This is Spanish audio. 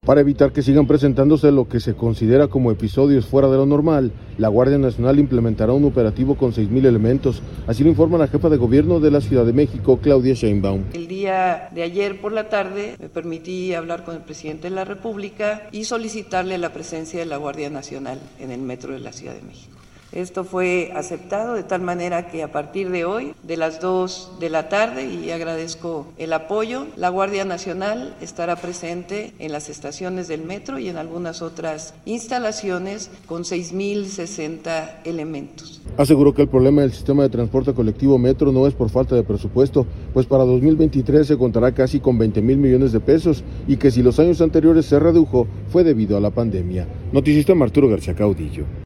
Para evitar que sigan presentándose lo que se considera como episodios fuera de lo normal, la Guardia Nacional implementará un operativo con 6,000 elementos, así lo informa la jefa de gobierno de la Ciudad de México, Claudia Sheinbaum. El día de ayer por la tarde me permití hablar con el presidente de la República y solicitarle la presencia de la Guardia Nacional en el metro de la Ciudad de México. Esto fue aceptado de tal manera que a partir de hoy, de las 2 de la tarde, y agradezco el apoyo, la Guardia Nacional estará presente en las estaciones del metro y en algunas otras instalaciones con 6,060 elementos. Aseguró que el problema del sistema de transporte colectivo metro no es por falta de presupuesto, pues para 2023 se contará casi con 20,000 millones de pesos y que si los años anteriores se redujo fue debido a la pandemia. Noticista Arturo García Caudillo.